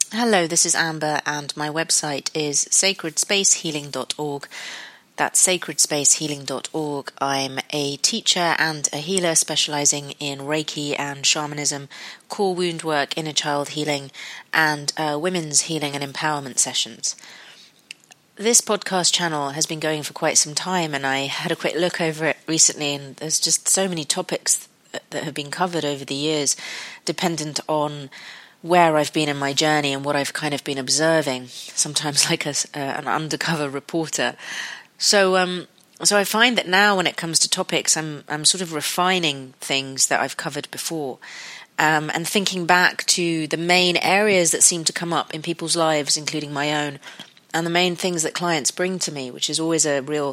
Hello, this is Amber, and my website is sacredspacehealing.org. That's sacredspacehealing.org. I'm a teacher and a healer specializing in Reiki and shamanism, core wound work, inner child healing, and women's healing and empowerment sessions. This podcast channel has been going for quite some time, and I had a quick look over it recently, and there's just so many topics that have been covered over the years, dependent on where I've been in my journey and what I've kind of been observing, sometimes like an undercover reporter. So I find that now when it comes to topics, I'm sort of refining things that I've covered before, and thinking back to the main areas that seem to come up in people's lives, including my own, and the main things that clients bring to me, which is always a real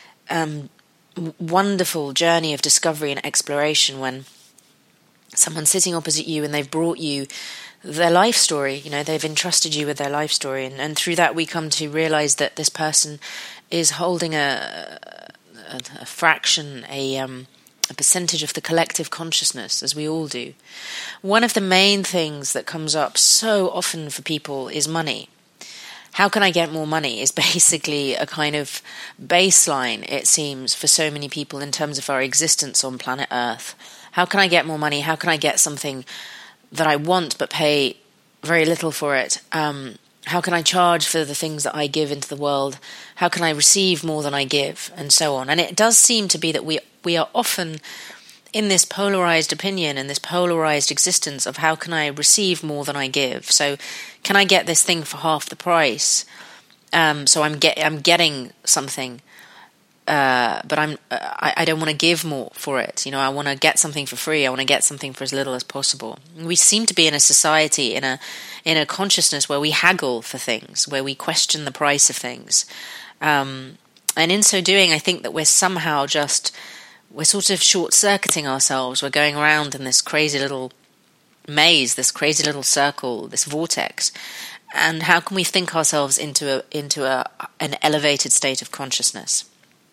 wonderful journey of discovery and exploration when someone's sitting opposite you and they've brought you their life story. They've entrusted you with their life story, and through that we come to realize that this person is holding a fraction, a percentage of the collective consciousness, as we all do. One of the main things that comes up so often for people is money. How can I get more money is basically a kind of baseline, it seems, for so many people in terms of our existence on planet Earth. How can I get more money? How can I get something that I want but pay very little for it? How can I charge for the things that I give into the world? How can I receive more than I give? And so on. And it does seem to be that we are often in this polarized opinion and this polarized existence of how can I receive more than I give? So can I get this thing for half the price? So I'm getting something, but I don't want to give more for it. I want to get something for free. I want to get something for as little as possible. We seem to be in a society, in a consciousness where we haggle for things, where we question the price of things, and in so doing, I think that we're sort of short-circuiting ourselves. We're going around in this crazy little maze, this crazy little circle, this vortex. And how can we think ourselves into an elevated state of consciousness?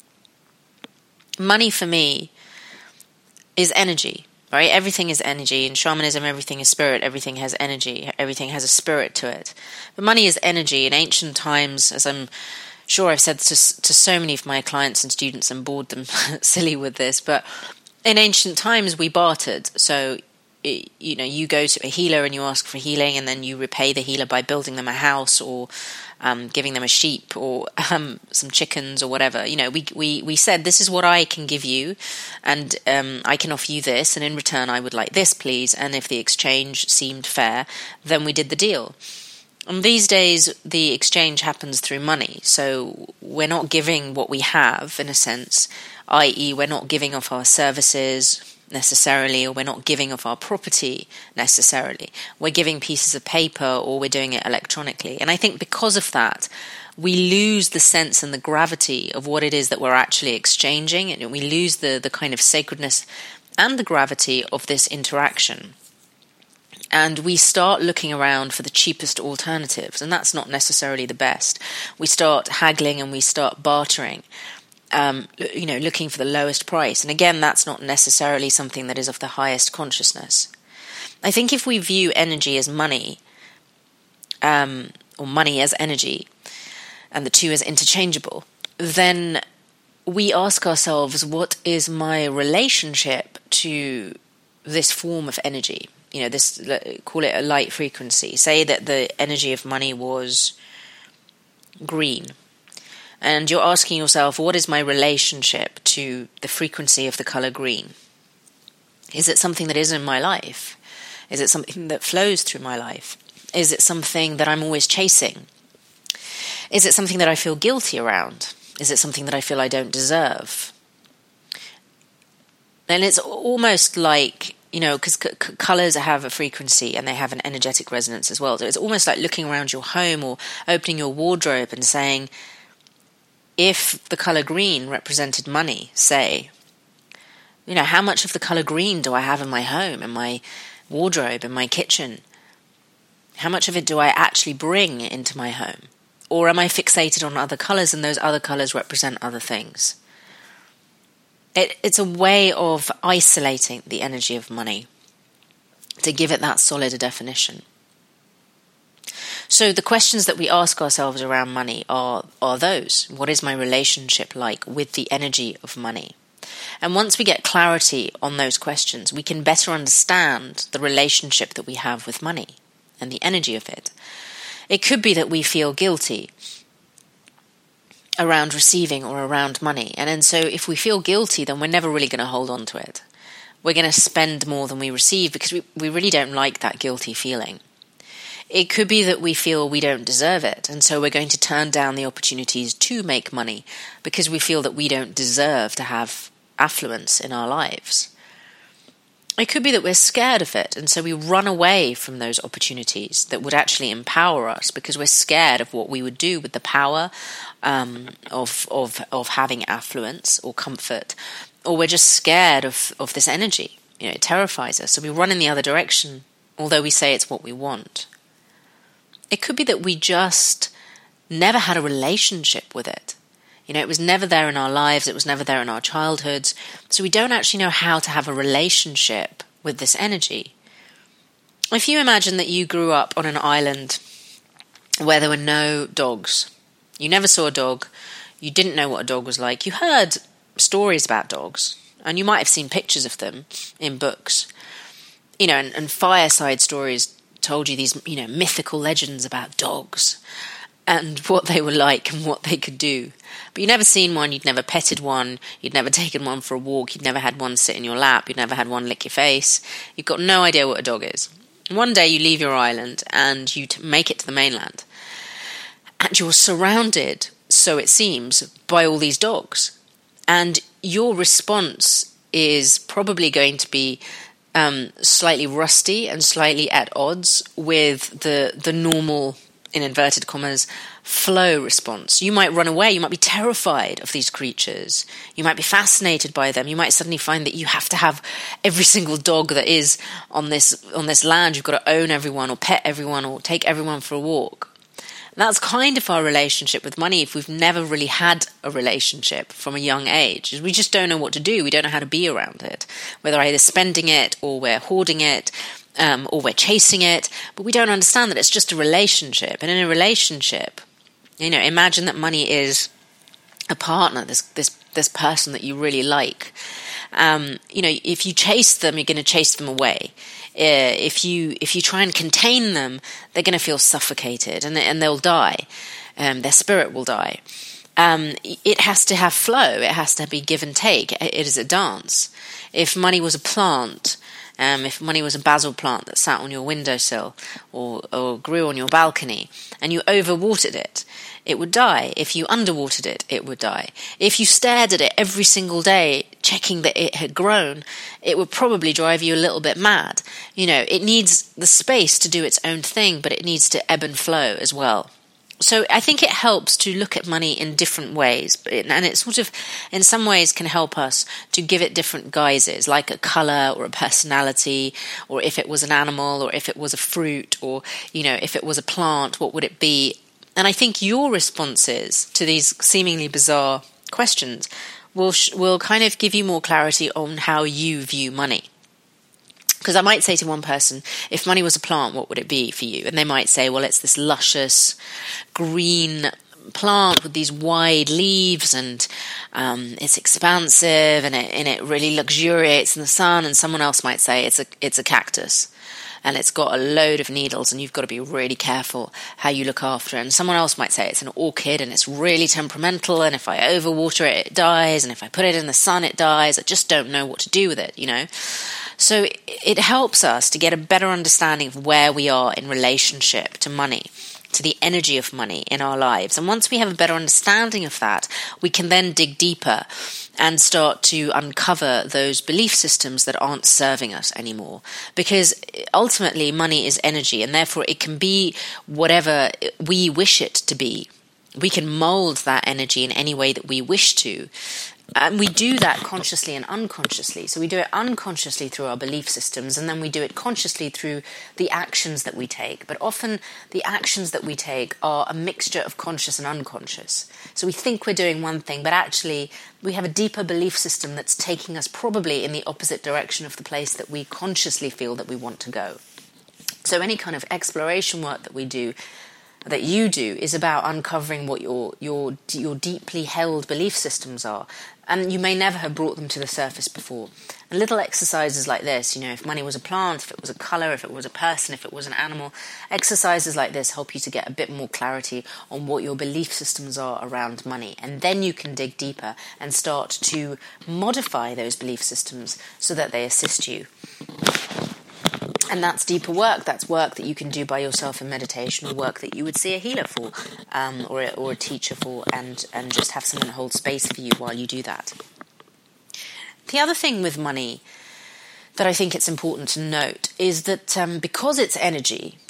Money for me is energy, right? Everything is energy. In shamanism, everything is spirit. Everything has energy. Everything has a spirit to it. But money is energy. In ancient times, as I'm sure I've said to so many of my clients and students and bored them silly with this, but in ancient times we bartered. So, you go to a healer and you ask for healing, and then you repay the healer by building them a house or giving them a sheep or some chickens or whatever. We said, this is what I can give you, and I can offer you this, and in return I would like this, please. And if the exchange seemed fair, then we did the deal. And these days, the exchange happens through money. So we're not giving what we have, in a sense, i.e. we're not giving off our services necessarily, or we're not giving off our property necessarily. We're giving pieces of paper, or we're doing it electronically. And I think because of that, we lose the sense and the gravity of what it is that we're actually exchanging, and we lose the kind of sacredness and the gravity of this interaction. And we start looking around for the cheapest alternatives, and that's not necessarily the best. We start haggling and we start bartering, looking for the lowest price. And again, that's not necessarily something that is of the highest consciousness. I think if we view energy as money, or money as energy, and the two as interchangeable, then we ask ourselves, what is my relationship to this form of energy? Call it a light frequency. Say that the energy of money was green. And you're asking yourself, what is my relationship to the frequency of the color green? Is it something that is in my life? Is it something that flows through my life? Is it something that I'm always chasing? Is it something that I feel guilty around? Is it something that I feel I don't deserve? And it's almost like, because colors have a frequency and they have an energetic resonance as well. So it's almost like looking around your home or opening your wardrobe and saying, if the color green represented money, say, how much of the color green do I have in my home, in my wardrobe, in my kitchen? How much of it do I actually bring into my home? Or am I fixated on other colors and those other colors represent other things? It's a way of isolating the energy of money to give it that solid a definition. So the questions that we ask ourselves around money are those. What is my relationship like with the energy of money? And once we get clarity on those questions, we can better understand the relationship that we have with money and the energy of it. It could be that we feel guilty around receiving or around money. And so if we feel guilty, then we're never really going to hold on to it. We're going to spend more than we receive because we really don't like that guilty feeling. It could be that we feel we don't deserve it, and so we're going to turn down the opportunities to make money because we feel that we don't deserve to have affluence in our lives. It could be that we're scared of it, and so we run away from those opportunities that would actually empower us because we're scared of what we would do with the power of having affluence or comfort, or we're just scared of this energy. It terrifies us, so we run in the other direction, although we say it's what we want. It could be that we just never had a relationship with it. It was never there in our lives, it was never there in our childhoods, so we don't actually know how to have a relationship with this energy. If you imagine that you grew up on an island where there were no dogs, you never saw a dog, you didn't know what a dog was like, you heard stories about dogs, and you might have seen pictures of them in books, and fireside stories told you these, mythical legends about dogs and what they were like and what they could do. But you'd never seen one, you'd never petted one, you'd never taken one for a walk, you'd never had one sit in your lap, you'd never had one lick your face. You've got no idea what a dog is. One day you leave your island and you make it to the mainland. And you're surrounded, so it seems, by all these dogs. And your response is probably going to be slightly rusty and slightly at odds with the normal, in inverted commas, flow response. You might run away, you might be terrified of these creatures, you might be fascinated by them, you might suddenly find that you have to have every single dog that is on this land, you've got to own everyone or pet everyone or take everyone for a walk. That's kind of our relationship with money if we've never really had a relationship from a young age. We just don't know what to do. We don't know how to be around it, whether either spending it or we're hoarding it or we're chasing it. But we don't understand that it's just a relationship. And in a relationship, imagine that money is a partner, this person that you really like. If you chase them, you're going to chase them away. If you try and contain them, they're going to feel suffocated and they'll die. Their spirit will die. It has to have flow. It has to be give and take. It is a dance. If money was a plant, if money was a basil plant that sat on your windowsill or grew on your balcony and you overwatered it, it would die. If you underwatered it, it would die. If you stared at it every single day, checking that it had grown, it would probably drive you a little bit mad. It needs the space to do its own thing, but it needs to ebb and flow as well. So I think it helps to look at money in different ways, and it sort of, in some ways, can help us to give it different guises, like a colour or a personality, or if it was an animal, or if it was a fruit, or, if it was a plant, what would it be? And I think your responses to these seemingly bizarre questions will kind of give you more clarity on how you view money. Because I might say to one person, if money was a plant, what would it be for you? And they might say, well, it's this luscious green plant with these wide leaves and it's expansive and it really luxuriates in the sun. And someone else might say it's a cactus and it's got a load of needles and you've got to be really careful how you look after it. And someone else might say it's an orchid and it's really temperamental and if I overwater it, it dies, and if I put it in the sun, it dies. I just don't know what to do with it, So it helps us to get a better understanding of where we are in relationship to money, to the energy of money in our lives. And once we have a better understanding of that, we can then dig deeper and start to uncover those belief systems that aren't serving us anymore. Because ultimately money is energy, and therefore it can be whatever we wish it to be. We can mold that energy in any way that we wish to. And we do that consciously and unconsciously. So we do it unconsciously through our belief systems, and then we do it consciously through the actions that we take. But often the actions that we take are a mixture of conscious and unconscious. So we think we're doing one thing, but actually we have a deeper belief system that's taking us probably in the opposite direction of the place that we consciously feel that we want to go. So any kind of exploration work that we do that you do is about uncovering what your deeply held belief systems are, and you may never have brought them to the surface before. And little exercises like this, if money was a plant, if it was a colour, if it was a person, if it was an animal, exercises like this help you to get a bit more clarity on what your belief systems are around money, and then you can dig deeper and start to modify those belief systems so that they assist you. And that's deeper work. That's work that you can do by yourself in meditation, or work that you would see a healer for, or a teacher for, and just have someone hold space for you while you do that. The other thing with money that I think it's important to note is that because it's energy,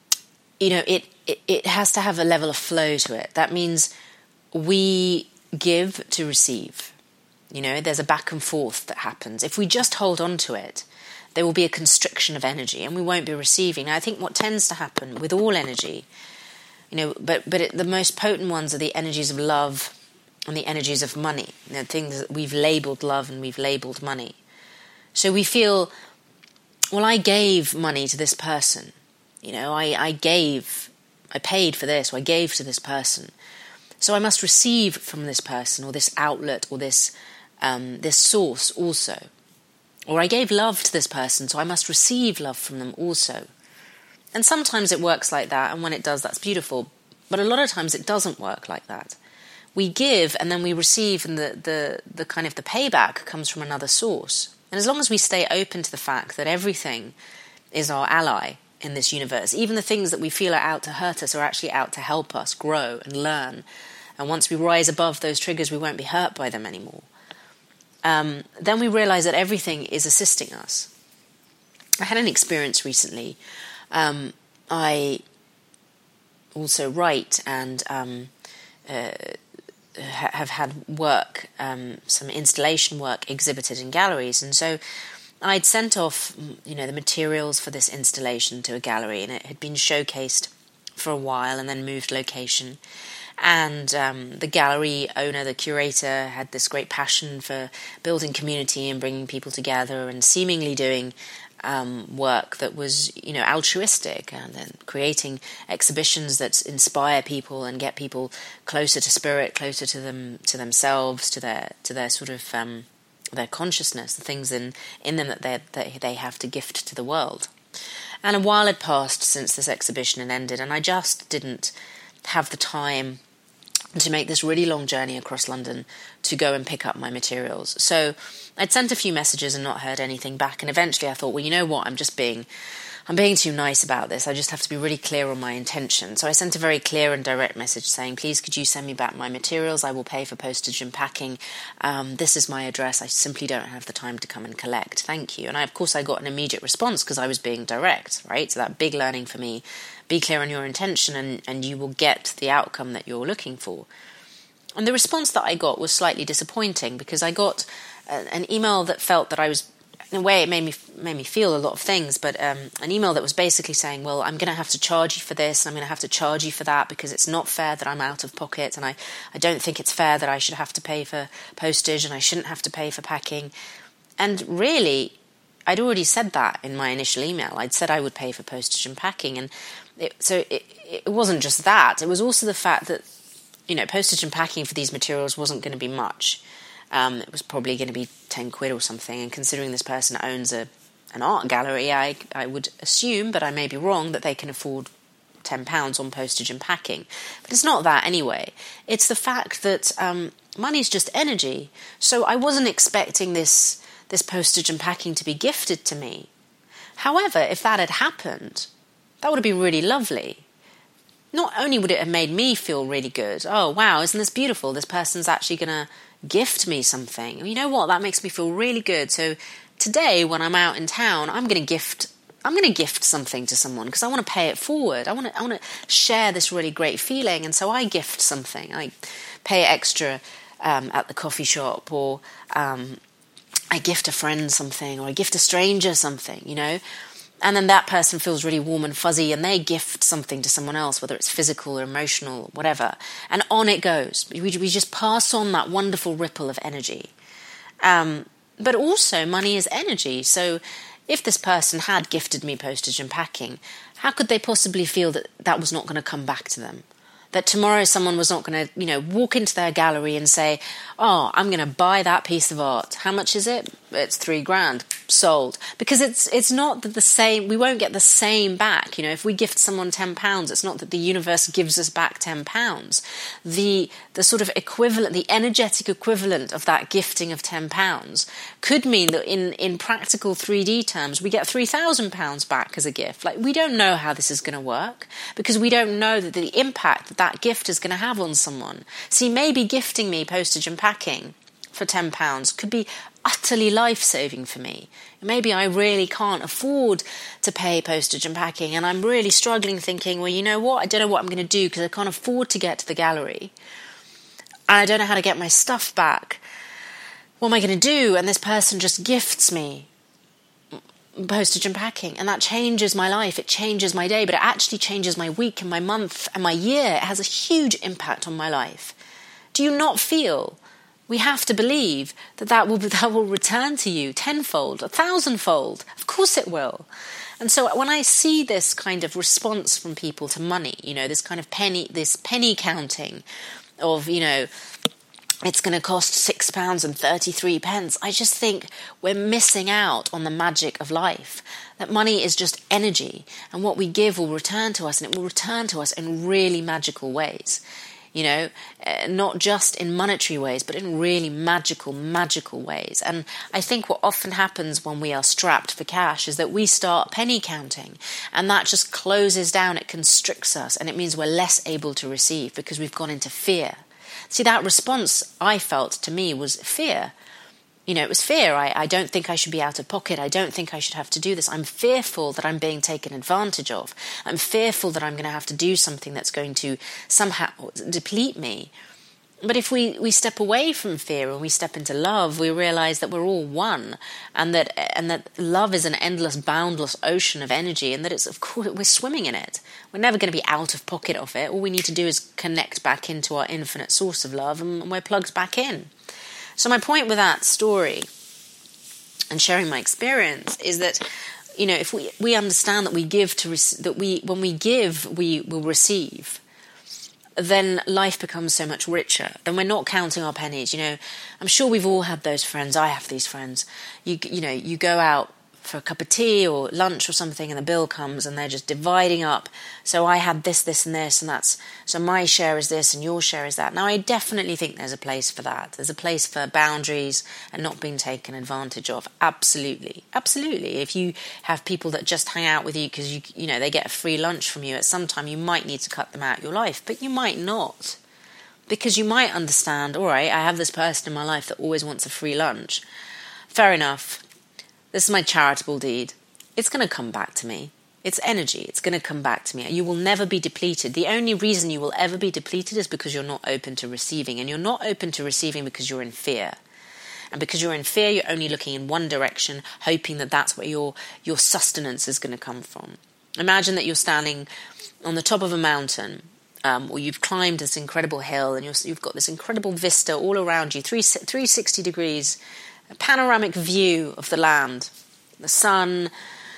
it has to have a level of flow to it. That means we give to receive. There's a back and forth that happens. If we just hold on to it, there will be a constriction of energy and we won't be receiving. Now, I think what tends to happen with all energy, the most potent ones are the energies of love and the energies of money. Things that we've labelled love and we've labelled money. So we feel, well, I gave money to this person. I paid for this, or I gave to this person. So I must receive from this person, or this outlet, or this source also. Or I gave love to this person, so I must receive love from them also. And sometimes it works like that, and when it does, that's beautiful. But a lot of times it doesn't work like that. We give, and then we receive, and the kind of the payback comes from another source. And as long as we stay open to the fact that everything is our ally in this universe, even the things that we feel are out to hurt us are actually out to help us grow and learn. And once we rise above those triggers, we won't be hurt by them anymore. Then we realize that everything is assisting us. I had an experience recently. I also write and have had work, some installation work exhibited in galleries, and so I'd sent off, the materials for this installation to a gallery, and it had been showcased for a while and then moved location. And the gallery owner, the curator, had this great passion for building community and bringing people together and seemingly doing work that was, altruistic, and then creating exhibitions that inspire people and get people closer to spirit, closer to themselves, to their sort of their consciousness, the things in them that they have to gift to the world. And a while had passed since this exhibition had ended, and I just didn't have the time to make this really long journey across London to go and pick up my materials. So I'd sent a few messages and not heard anything back, and eventually I thought, well, you know what, I'm being too nice about this. I just have to be really clear on my intention. So I sent a very clear and direct message saying, please, could you send me back my materials? I will pay for postage and packing. This is my address. I simply don't have the time to come and collect. Thank you. And I got an immediate response because I was being direct, right? So that big learning for me, be clear on your intention and you will get the outcome that you're looking for. And the response that I got was slightly disappointing because I got an email that felt that I was, in a way, it made me feel a lot of things, but an email that was basically saying, well, I'm going to have to charge you for this, and I'm going to have to charge you for that, because it's not fair that I'm out of pocket, and I don't think it's fair that I should have to pay for postage, and I shouldn't have to pay for packing. And really, I'd already said that in my initial email. I'd said I would pay for postage and packing, and it wasn't just that. It was also the fact that, postage and packing for these materials wasn't going to be much. It was probably going to be 10 quid or something, and considering this person owns an art gallery, I would assume, but I may be wrong, that they can afford £10 on postage and packing. But it's not that anyway. It's the fact that money's just energy, so I wasn't expecting this postage and packing to be gifted to me. However, if that had happened, that would have been really lovely. Not only would it have made me feel really good, oh wow, isn't this beautiful, this person's actually going to gift me something. You know what? That makes me feel really good. So today, when I'm out in town, I'm going to gift something to someone because I want to pay it forward. I want to share this really great feeling, and so I gift something. I pay extra at the coffee shop, or I gift a friend something, or I gift a stranger something. And then that person feels really warm and fuzzy, and they gift something to someone else, whether it's physical or emotional, whatever. And on it goes. We just pass on that wonderful ripple of energy. But also, money is energy. So if this person had gifted me postage and packing, how could they possibly feel that that was not going to come back to them? That tomorrow someone was not going to, walk into their gallery and say, oh, I'm going to buy that piece of art. How much is it? It's $3,000. Sold. Because it's not that the same, we won't get the same back. If we gift someone £10, it's not that the universe gives us back £10. The sort of equivalent, the energetic equivalent of that gifting of £10 could mean that in practical 3D terms, we get £3,000 back as a gift. Like, we don't know how this is going to work because we don't know that the impact that gift is going to have on someone. See, maybe gifting me postage and packing for £10 could be utterly life-saving for me. Maybe I really can't afford to pay postage and packing, and I'm really struggling thinking, well, you know what, I don't know what I'm going to do because I can't afford to get to the gallery, and I don't know how to get my stuff back. What am I going to do? And this person just gifts me postage and packing, and that changes my life, it changes my day, but it actually changes my week and my month and my year. It has a huge impact on my life. Do you not feel? We have to believe that will return to you tenfold, 1,000-fold. Of course it will. And so when I see this kind of response from people to money, this kind of penny counting of, it's going to cost £6.33, I just think we're missing out on the magic of life. That money is just energy, and what we give will return to us, and it will return to us in really magical ways. Not just in monetary ways, but in really magical ways. And I think what often happens when we are strapped for cash is that we start penny counting, and that just closes down, it constricts us, and it means we're less able to receive because we've gone into fear. See, that response I felt to me was fear. It was fear. I don't think I should be out of pocket. I don't think I should have to do this. I'm fearful that I'm being taken advantage of. I'm fearful that I'm going to have to do something that's going to somehow deplete me. But if we step away from fear and we step into love, we realize that we're all one, and that love is an endless, boundless ocean of energy, and that it's, of course, we're swimming in it. We're never going to be out of pocket of it. All we need to do is connect back into our infinite source of love, and we're plugged back in. So my point with that story and sharing my experience is that, if we understand that we give when we give, we will receive, then life becomes so much richer. Then we're not counting our pennies. I'm sure we've all had those friends. I have these friends. You go out for a cup of tea or lunch or something, and the bill comes, and they're just dividing up. So I had this, and this, and that's, so my share is this and your share is that. Now, I definitely think there's a place for that. There's a place for boundaries and not being taken advantage of. Absolutely. If you have people that just hang out with you because they get a free lunch from you, at some time you might need to cut them out of your life, but you might not. Because you might understand, all right, I have this person in my life that always wants a free lunch. Fair enough. This is my charitable deed. It's going to come back to me. It's energy. It's going to come back to me. You will never be depleted. The only reason you will ever be depleted is because you're not open to receiving. And you're not open to receiving because you're in fear. And because you're in fear, you're only looking in one direction, hoping that that's where your sustenance is going to come from. Imagine that you're standing on the top of a mountain, or you've climbed this incredible hill, and you've got this incredible vista all around you, 360 degrees, a panoramic view of the land, the sun,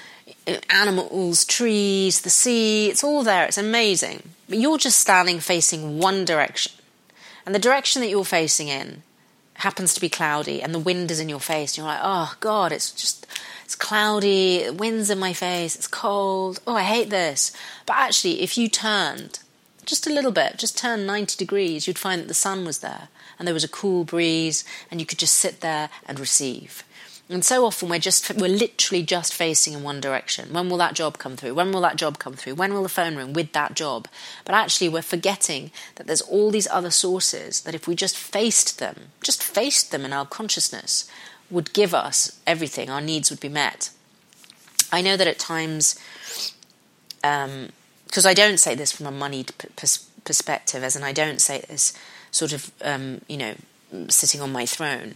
animals, trees, the sea. It's all there. It's amazing. But you're just standing facing one direction. And the direction that you're facing in happens to be cloudy, and the wind is in your face. And you're like, oh, God, it's cloudy, the wind's in my face, it's cold. Oh, I hate this. But actually, if you turned just a little bit, just turned 90 degrees, you'd find that the sun was there. And there was a cool breeze, and you could just sit there and receive. And so often we're literally just facing in one direction. When will that job come through? When will that job come through? When will the phone ring with that job? But actually we're forgetting that there's all these other sources that if we just faced them in our consciousness, would give us everything. Our needs would be met. I know that at times, because I don't say this from a moneyed perspective, as in I don't say this sort of, sitting on my throne.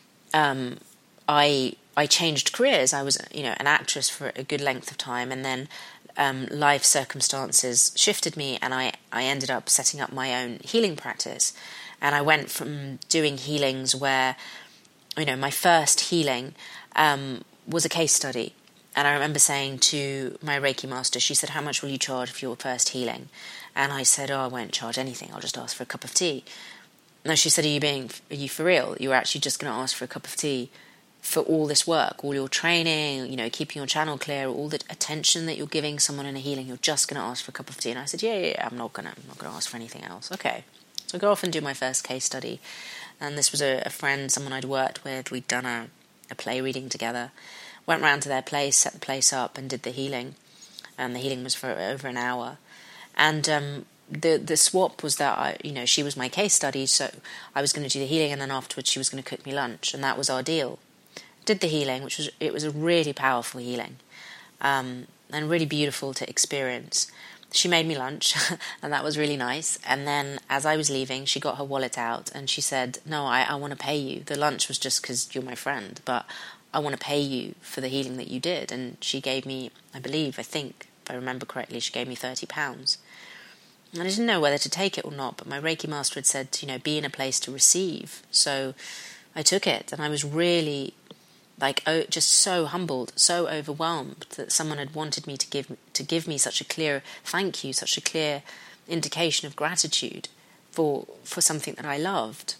I changed careers. I was, an actress for a good length of time, and then life circumstances shifted me, and I ended up setting up my own healing practice. And I went from doing healings where, my first healing was a case study. And I remember saying to my Reiki master, she said, "How much will you charge for your first healing?" And I said, "Oh, I won't charge anything. I'll just ask for a cup of tea." No, she said, are you for real? You're actually just going to ask for a cup of tea for all this work, all your training, keeping your channel clear, all the attention that you're giving someone in a healing, you're just going to ask for a cup of tea? And I said, yeah, I'm not going to ask for anything else. Okay. So I go off and do my first case study. And this was a friend, someone I'd worked with. We'd done a play reading together. Went round to their place, set the place up, and did the healing. And the healing was for over an hour. And the swap was that she was my case study, so I was going to do the healing, and then afterwards she was going to cook me lunch, and that was our deal. Did the healing, it was a really powerful healing, and really beautiful to experience. She made me lunch, and that was really nice. And then as I was leaving, she got her wallet out, and she said, "No, I want to pay you. The lunch was just because you're my friend, but I want to pay you for the healing that you did." And she gave me, I think, if I remember correctly, she gave me £30. And I didn't know whether to take it or not, but my Reiki master had said, be in a place to receive. So I took it, and I was really, just so humbled, so overwhelmed that someone had wanted me to give me such a clear thank you, such a clear indication of gratitude for something that I loved.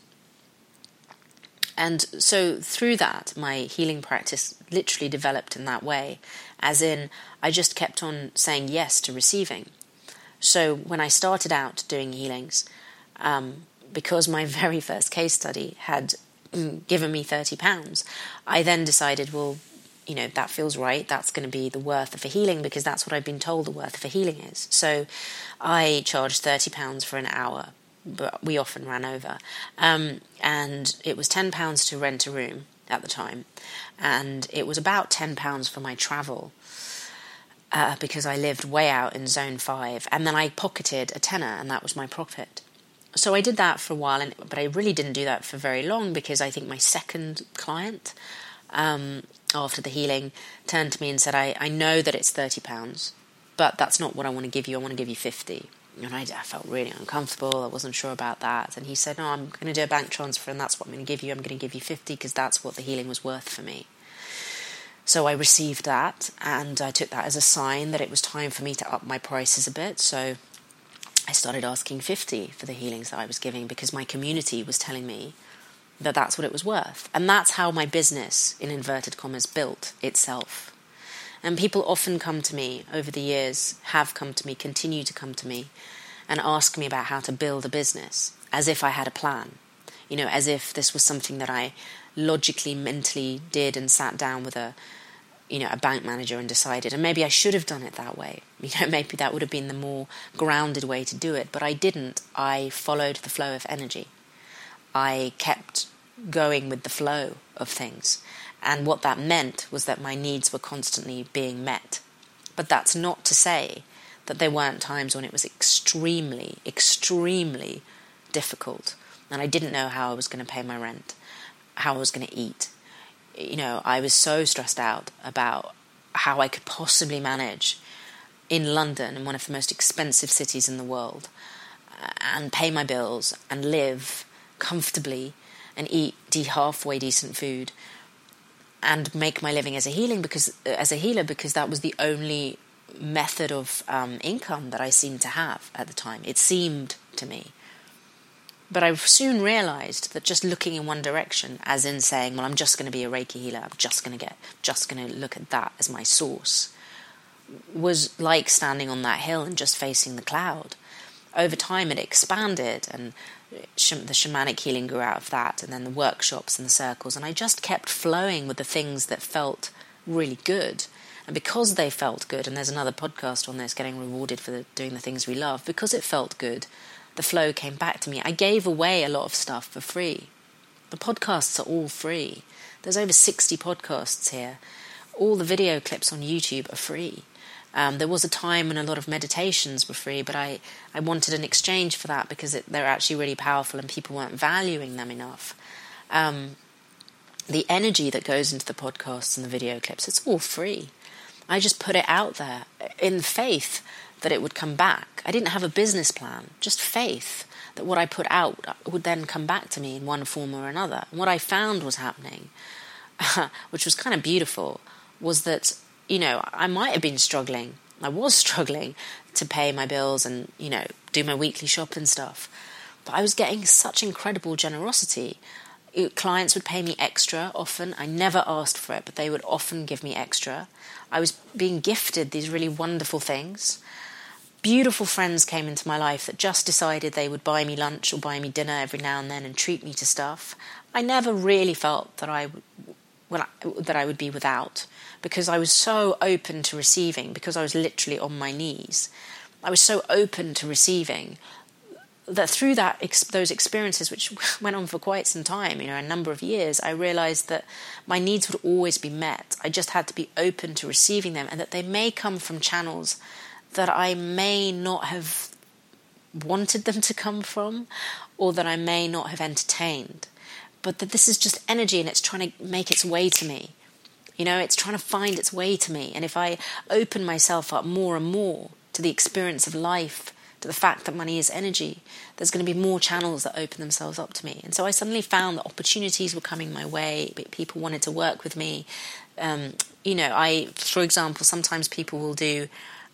And so through that, my healing practice literally developed in that way, as in I just kept on saying yes to receiving. So when I started out doing healings, because my very first case study had given me £30, I then decided, well, that feels right. That's going to be the worth of a healing, because that's what I've been told the worth of a healing is. So I charged £30 for an hour, but we often ran over. And it was £10 to rent a room at the time. And it was about £10 for my travel. Because I lived way out in Zone 5, and then I pocketed a tenner, and that was my profit. So I did that for a while, but I really didn't do that for very long, because I think my second client, after the healing, turned to me and said, I know that it's £30, but that's not what I want to give you. I want to give you 50. And I felt really uncomfortable. I wasn't sure about that. And he said, "No, I'm going to do a bank transfer, and that's what I'm going to give you. I'm going to give you 50 because that's what the healing was worth for me." So I received that, and I took that as a sign that it was time for me to up my prices a bit. So I started asking 50 for the healings that I was giving, because my community was telling me that that's what it was worth. And that's how my business, in inverted commas, built itself. And people often come to me over the years, have come to me, continue to come to me, and ask me about how to build a business, as if I had a plan. As if this was something that I logically, mentally did and sat down with a bank manager and decided. And maybe I should have done it that way. Maybe that would have been the more grounded way to do it. But I didn't. I followed the flow of energy. I kept going with the flow of things. And what that meant was that my needs were constantly being met. But that's not to say that there weren't times when it was extremely, extremely difficult. And I didn't know how I was going to pay my rent, how I was going to eat. I was so stressed out about how I could possibly manage in London, in one of the most expensive cities in the world, and pay my bills and live comfortably and eat halfway decent food and make my living as a healer, because that was the only method of income that I seemed to have at the time. It seemed to me. But I soon realised that just looking in one direction, as in saying, well, I'm just going to be a Reiki healer, I'm just going to look at that as my source, was like standing on that hill and just facing the cloud. Over time it expanded, and the shamanic healing grew out of that, and then the workshops and the circles, and I just kept flowing with the things that felt really good. And because they felt good, and there's another podcast on this, Getting Rewarded for Doing the Things We Love, because it felt good, the flow came back to me. I gave away a lot of stuff for free. The podcasts are all free. There's over 60 podcasts here. All the video clips on YouTube are free. There was a time when a lot of meditations were free, but I wanted an exchange for that, because they're actually really powerful and people weren't valuing them enough. The energy that goes into the podcasts and the video clips, it's all free. I just put it out there in faith that it would come back. I didn't have a business plan, just faith that what I put out would then come back to me in one form or another. And what I found was happening, which was kind of beautiful, was that I might have been struggling. I was struggling to pay my bills and, do my weekly shop and stuff. But I was getting such incredible generosity. Clients would pay me extra often. I never asked for it, but they would often give me extra. I was being gifted these really wonderful things. Beautiful friends came into my life that just decided they would buy me lunch or buy me dinner every now and then and treat me to stuff. I never really felt that I would be without, because I was so open to receiving, because I was literally on my knees. I was so open to receiving that through those experiences, which went on for quite some time, a number of years, I realised that my needs would always be met. I just had to be open to receiving them, and that they may come from channels that I may not have wanted them to come from, or that I may not have entertained. But that this is just energy, and it's trying to make its way to me. It's trying to find its way to me. And if I open myself up more and more to the experience of life, to the fact that money is energy, there's going to be more channels that open themselves up to me. And so I suddenly found that opportunities were coming my way. People wanted to work with me. For example, sometimes people will do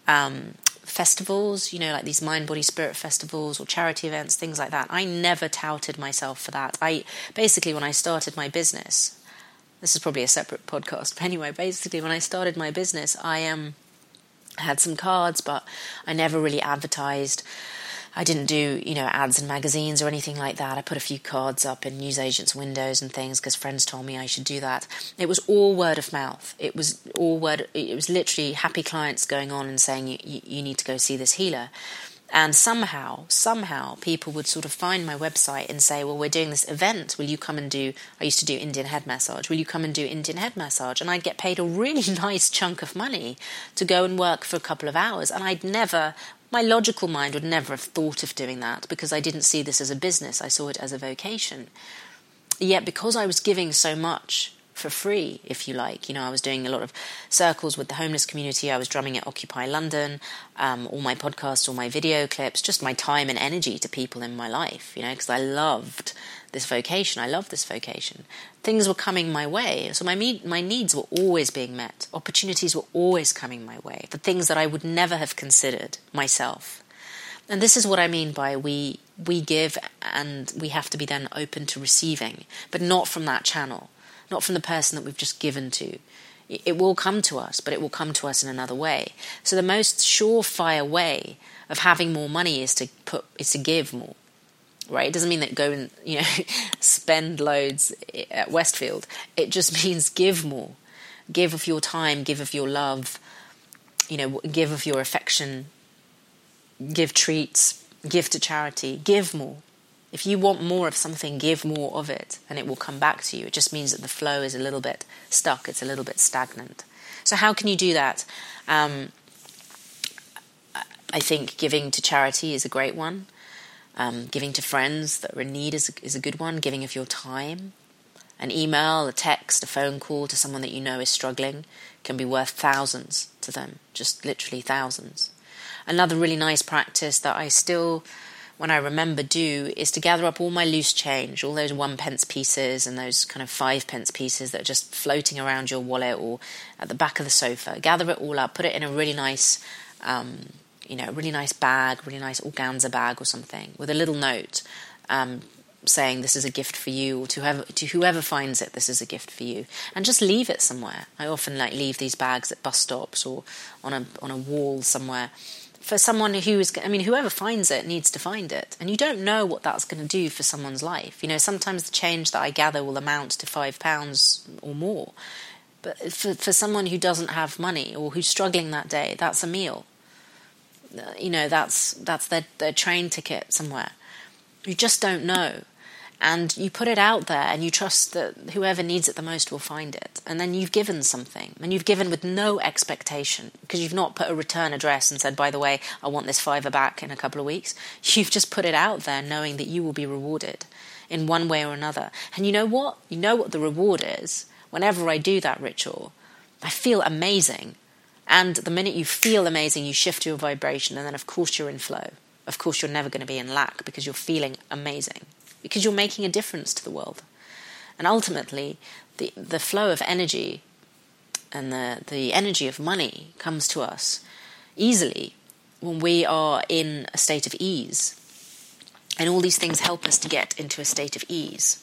festivals, like these Mind, Body, Spirit festivals or charity events, things like that. I never touted myself for that. When I started my business, this is probably a separate podcast, but anyway, basically when I started my business, I had some cards, but I never really advertised. I didn't do, ads in magazines or anything like that. I put a few cards up in newsagents' windows and things because friends told me I should do that. It was all word of mouth. It was literally happy clients going on and saying, you need to go see this healer. And somehow people would sort of find my website and say, well, we're doing this event. Will you come and do, I used to do Indian head massage. Will you come and do Indian head massage? And I'd get paid a really nice chunk of money to go and work for a couple of hours. And my logical mind would never have thought of doing that because I didn't see this as a business. I saw it as a vocation. Yet because I was giving so much for free, if you like, I was doing a lot of circles with the homeless community. I was drumming at Occupy London, all my podcasts, all my video clips, just my time and energy to people in my life, because I loved this vocation. I love this vocation. Things were coming my way. So my needs were always being met. Opportunities were always coming my way for things that I would never have considered myself. And this is what I mean by we give and we have to be then open to receiving, but not from that channel, not from the person that we've just given to. It will come to us, but it will come to us in another way. So the most surefire way of having more money is to give more. Right? It doesn't mean that go and spend loads at Westfield. It just means give more. Give of your time, give of your love, give of your affection, give treats, give to charity, give more. If you want more of something, give more of it, and it will come back to you. It just means that the flow is a little bit stuck. It's a little bit stagnant. So how can you do that? I think giving to charity is a great one. Giving to friends that are in need is a good one. Giving of your time. An email, a text, a phone call to someone that you know is struggling can be worth thousands to them, just literally thousands. Another really nice practice that I still, when I remember, do is to gather up all my loose change, all those 1p pieces and those kind of 5p pieces that are just floating around your wallet or at the back of the sofa. Gather it all up, put it in a really nice really nice bag, really nice organza bag or something, with a little note saying this is a gift for you, or to whoever finds it, this is a gift for you, and just leave it somewhere. I often leave these bags at bus stops or on a wall somewhere for someone whoever finds it needs to find it, and you don't know what that's going to do for someone's life. Sometimes the change that I gather will amount to £5 or more, but for someone who doesn't have money or who's struggling that day, that's a meal. That's their train ticket somewhere. You just don't know. And you put it out there and you trust that whoever needs it the most will find it. And then you've given something. And you've given with no expectation, because you've not put a return address and said, by the way, I want this £5 back in a couple of weeks. You've just put it out there knowing that you will be rewarded in one way or another. And you know what? You know what the reward is. Whenever I do that ritual, I feel amazing. And the minute you feel amazing, you shift your vibration, and then of course you're in flow. Of course you're never going to be in lack, because you're feeling amazing, because you're making a difference to the world. And ultimately, the flow of energy and the energy of money comes to us easily when we are in a state of ease. And all these things help us to get into a state of ease.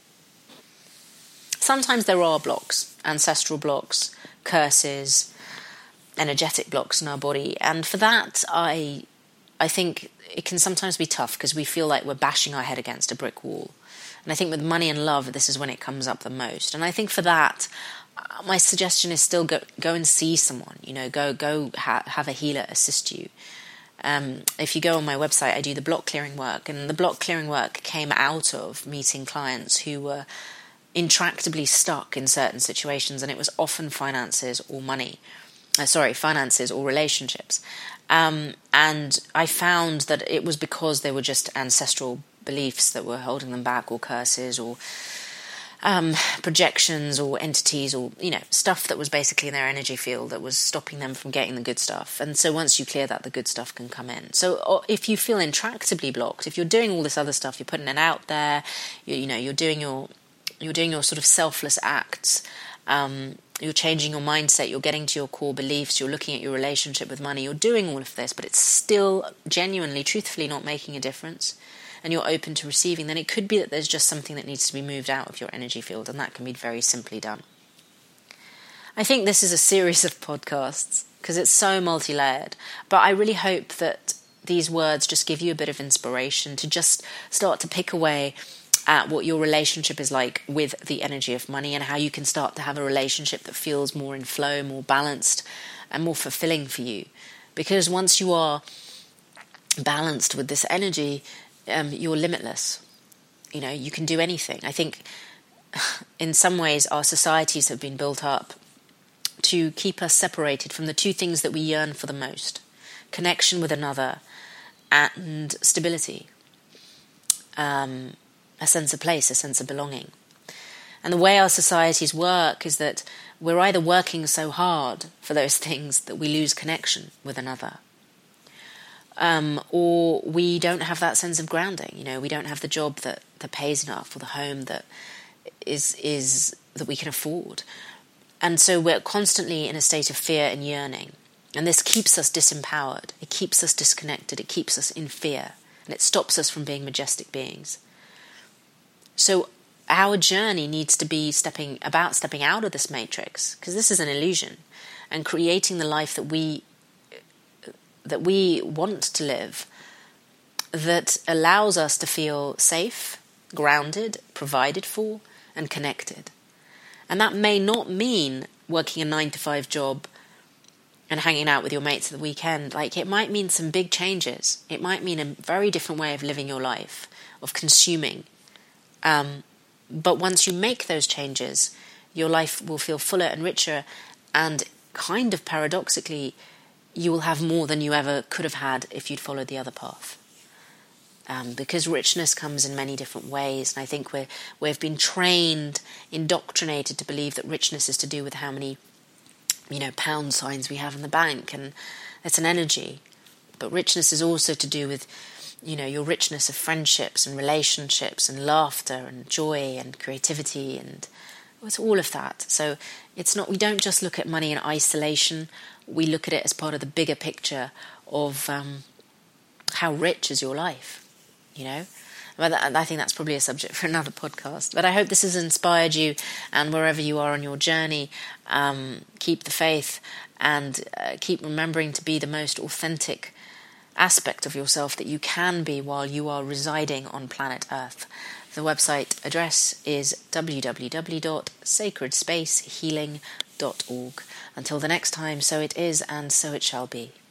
Sometimes there are blocks, ancestral blocks, curses, energetic blocks in our body. And for that, I think it can sometimes be tough because we feel like we're bashing our head against a brick wall. And I think with money and love, this is when it comes up the most. And I think for that, my suggestion is still go and see someone. Go have a healer assist you. If you go on my website, I do the block clearing work, and the block clearing work came out of meeting clients who were intractably stuck in certain situations, and it was often finances or relationships. And I found that it was because they were just ancestral beliefs that were holding them back, or curses, or projections, or entities, or stuff that was basically in their energy field that was stopping them from getting the good stuff. And so once you clear that, the good stuff can come in. So if you feel intractably blocked, if you're doing all this other stuff, you're putting it out there, you're doing your sort of selfless acts, you're changing your mindset, you're getting to your core beliefs, you're looking at your relationship with money, you're doing all of this, but it's still genuinely, truthfully not making a difference, and you're open to receiving, then it could be that there's just something that needs to be moved out of your energy field, and that can be very simply done. I think this is a series of podcasts because it's so multi-layered, but I really hope that these words just give you a bit of inspiration to just start to pick away at what your relationship is like with the energy of money, and how you can start to have a relationship that feels more in flow, more balanced, and more fulfilling for you. Because once you are balanced with this energy, you're limitless. You can do anything. I think in some ways our societies have been built up to keep us separated from the two things that we yearn for the most: connection with another and stability. A sense of place, a sense of belonging. And the way our societies work is that we're either working so hard for those things that we lose connection with another, or we don't have that sense of grounding. We don't have the job that pays enough, or the home that is that we can afford. And so we're constantly in a state of fear and yearning. And this keeps us disempowered. It keeps us disconnected. It keeps us in fear. And it stops us from being majestic beings. So our journey needs to be stepping out of this matrix, because this is an illusion, and creating the life that we want to live, that allows us to feel safe, grounded, provided for, and connected. And that may not mean working a 9-to-5 job and hanging out with your mates at the weekend. It might mean some big changes. It might mean a very different way of living your life, of consuming. But once you make those changes, your life will feel fuller and richer, and kind of paradoxically, you will have more than you ever could have had if you'd followed the other path. Because richness comes in many different ways, and I think we've been trained, indoctrinated to believe that richness is to do with how many, pound signs we have in the bank, and it's an energy. But richness is also to do with your richness of friendships and relationships and laughter and joy and creativity, and it's all of that. So we don't just look at money in isolation. We look at it as part of the bigger picture of how rich is your life, But I think that's probably a subject for another podcast. But I hope this has inspired you, and wherever you are on your journey, keep the faith and keep remembering to be the most authentic aspect of yourself that you can be while you are residing on planet Earth. The website address is www.sacredspacehealing.org. Until the next time, so it is and so it shall be.